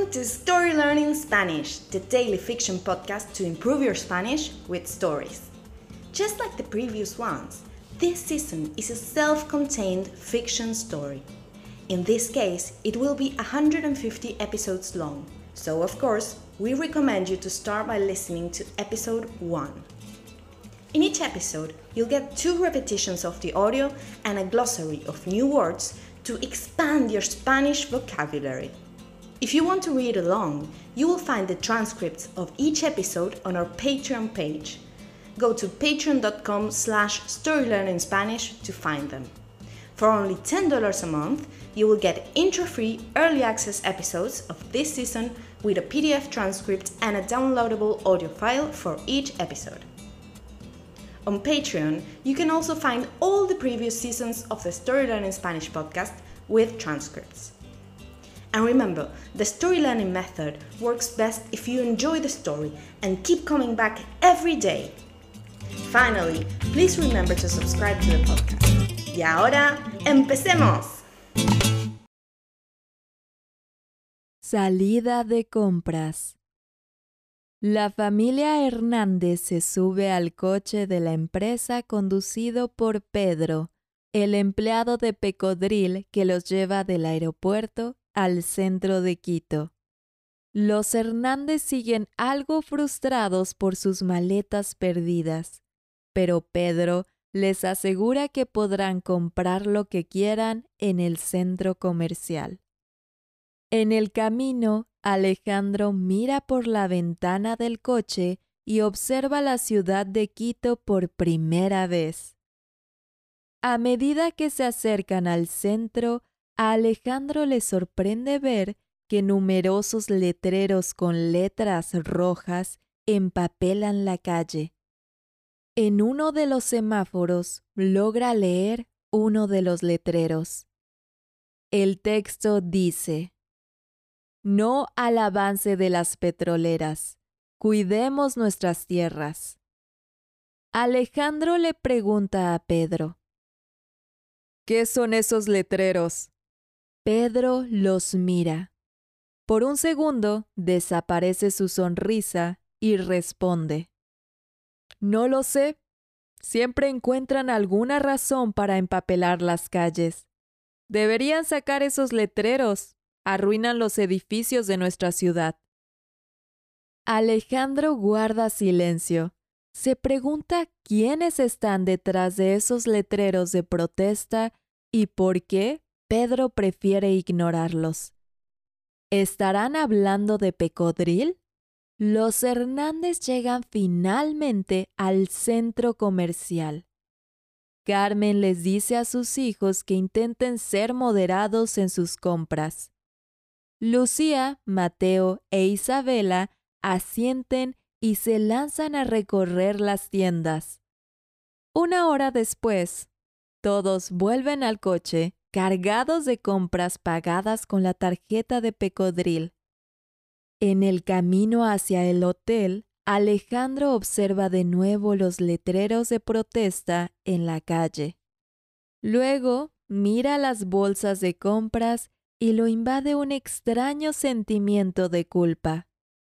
Welcome to Story Learning Spanish, the daily fiction podcast to improve your Spanish with stories. Just like the previous ones, this season is a self-contained fiction story. In this case, it will be 150 episodes long, so of course, we recommend you to start by listening to episode 1. In each episode, you'll get 2 repetitions of the audio and a glossary of new words to expand your Spanish vocabulary. If you want to read along, you will find the transcripts of each episode on our Patreon page. Go to patreon.com/storylearningspanish to find them. For only $10 a month, you will get intro-free early access episodes of this season with a PDF transcript and a downloadable audio file for each episode. On Patreon, you can also find all the previous seasons of the Story Learning Spanish podcast with transcripts. And remember, the story learning method works best if you enjoy the story and keep coming back every day. Finally, please remember to subscribe to the podcast. Y ahora, ¡empecemos! Salida de compras. La familia Hernández se sube al coche de la empresa conducido por Pedro, el empleado de Pecodril que los lleva del aeropuerto al centro de Quito. Los Hernández siguen algo frustrados por sus maletas perdidas, pero Pedro les asegura que podrán comprar lo que quieran en el centro comercial. En el camino, Alejandro mira por la ventana del coche y observa la ciudad de Quito por primera vez. A medida que se acercan al centro, a Alejandro le sorprende ver que numerosos letreros con letras rojas empapelan la calle. En uno de los semáforos logra leer uno de los letreros. El texto dice: "No al avance de las petroleras. Cuidemos nuestras tierras". Alejandro le pregunta a Pedro: ¿qué son esos letreros? Pedro los mira. Por un segundo desaparece su sonrisa y responde: no lo sé. Siempre encuentran alguna razón para empapelar las calles. Deberían sacar esos letreros. Arruinan los edificios de nuestra ciudad. Alejandro guarda silencio. Se pregunta quiénes están detrás de esos letreros de protesta y por qué Pedro prefiere ignorarlos. ¿Estarán hablando de Pecodril? Los Hernández llegan finalmente al centro comercial. Carmen les dice a sus hijos que intenten ser moderados en sus compras. Lucía, Mateo e Isabela asienten y se lanzan a recorrer las tiendas. Una hora después, todos vuelven al coche cargados de compras pagadas con la tarjeta de Pecodril. En el camino hacia el hotel, Alejandro observa de nuevo los letreros de protesta en la calle. Luego mira las bolsas de compras y lo invade un extraño sentimiento de culpa.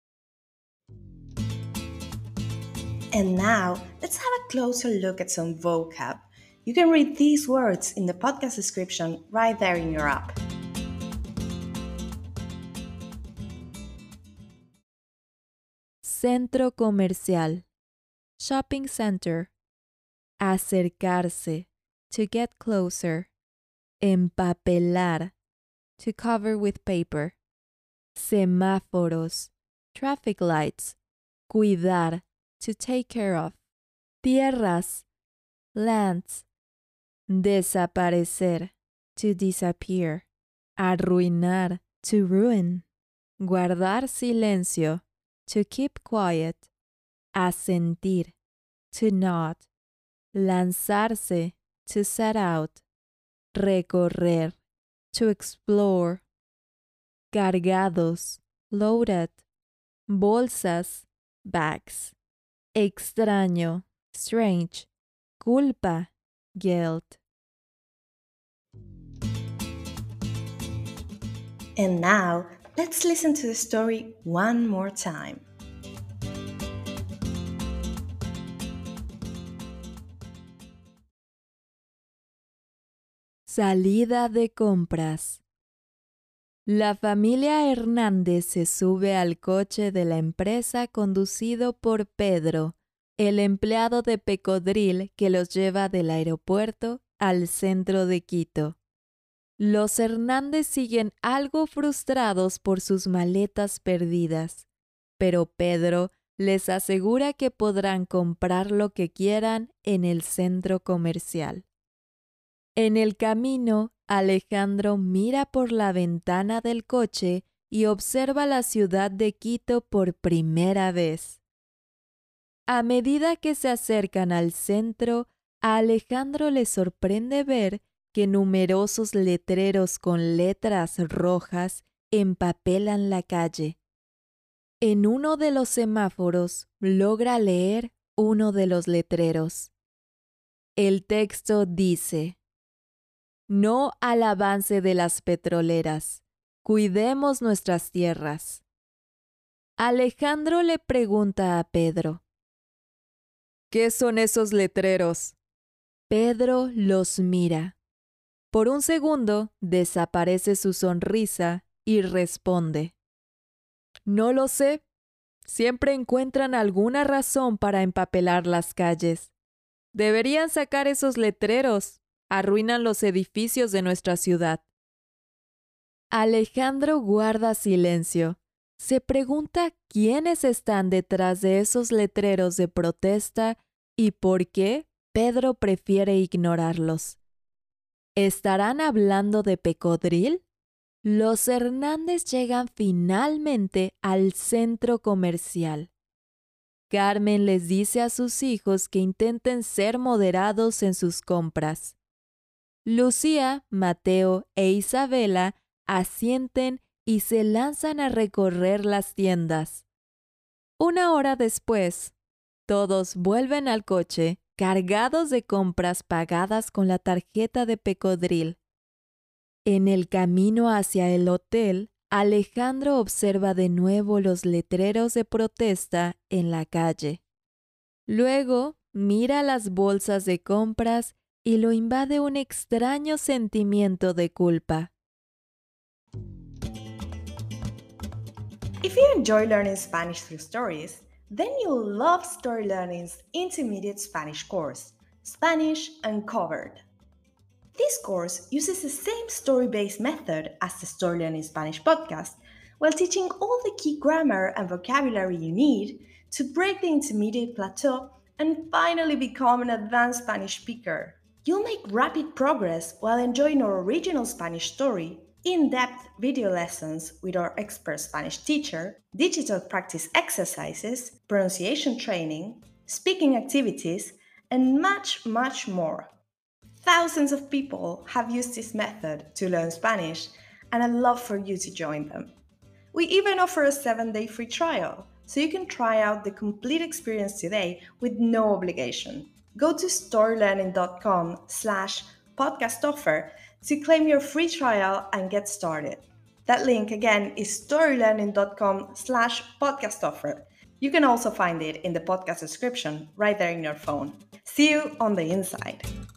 And now, let's have a closer look at some vocab. You can read these words in the podcast description right there in your app. Centro comercial. Shopping center. Acercarse. To get closer. Empapelar. To cover with paper. Semáforos. Traffic lights. Cuidar. To take care of. Tierras. Lands. Desaparecer. To disappear. Arruinar. To ruin. Guardar silencio. To keep quiet. Asentir. To nod. Lanzarse. To set out. Recorrer. To explore. Cargados. Loaded. Bolsas. Bags. Extraño. Strange. Culpa. Guilt. And now, Let's listen to the story one more time. Salida de compras. La familia Hernández se sube al coche de la empresa conducido por Pedro, el empleado de Pecodril que los lleva del aeropuerto al centro de Quito. Los Hernández siguen algo frustrados por sus maletas perdidas, pero Pedro les asegura que podrán comprar lo que quieran en el centro comercial. En el camino, Alejandro mira por la ventana del coche y observa la ciudad de Quito por primera vez. A medida que se acercan al centro, a Alejandro le sorprende ver que numerosos letreros con letras rojas empapelan la calle. En uno de los semáforos logra leer uno de los letreros. El texto dice: No al avance de las petroleras. Cuidemos nuestras tierras. Alejandro le pregunta a Pedro: ¿Qué son esos letreros? Pedro los mira. Por un segundo desaparece su sonrisa y responde: No lo sé. Siempre encuentran alguna razón para empapelar las calles. Deberían sacar esos letreros. Arruinan los edificios de nuestra ciudad. Alejandro guarda silencio. Se pregunta quiénes están detrás de esos letreros de protesta y por qué Pedro prefiere ignorarlos. ¿Estarán hablando de Pecodril? Los Hernández llegan finalmente al centro comercial. Carmen les dice a sus hijos que intenten ser moderados en sus compras. Lucía, Mateo e Isabela asienten y se lanzan a recorrer las tiendas. Una hora después, todos vuelven al coche cargados de compras pagadas con la tarjeta de Pecodril. En el camino hacia el hotel, Alejandro observa de nuevo los letreros de protesta en la calle. Luego mira las bolsas de compras y lo invade un extraño sentimiento de culpa. If you enjoy learning Spanish through stories, then you'll love Story Learning's intermediate Spanish course, Spanish Uncovered. This course uses the same story-based method as the Story Learning Spanish podcast, while teaching all the key grammar and vocabulary you need to break the intermediate plateau and finally become an advanced Spanish speaker. You'll make rapid progress while enjoying our original Spanish story, in-depth video lessons with our expert Spanish teacher, digital practice exercises, pronunciation training, speaking activities, and much, much more. Thousands of people have used this method to learn Spanish, and I'd love for you to join them. We even offer a 7-day free trial, so you can try out the complete experience today with no obligation. Go to storylearning.com/podcast offer to claim your free trial and get started. That link again is storylearning.com/podcast offer. You can also find it in the podcast description right there in your phone. See you on the inside.